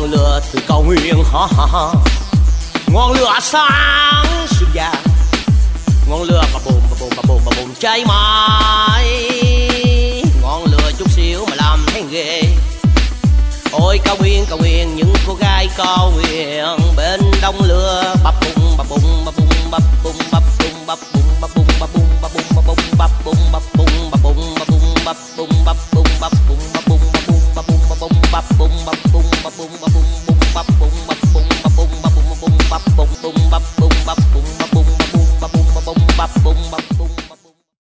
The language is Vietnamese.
ngọn lửa từ cao nguyên, ngọn lửa sáng sương vàng, ngọn lửa bà bùm cháy mãi, ngọn lửa chút xíu mà làm thấy ghê. Ôi cao nguyên những cô gái cao nguyên bên đông lửa bập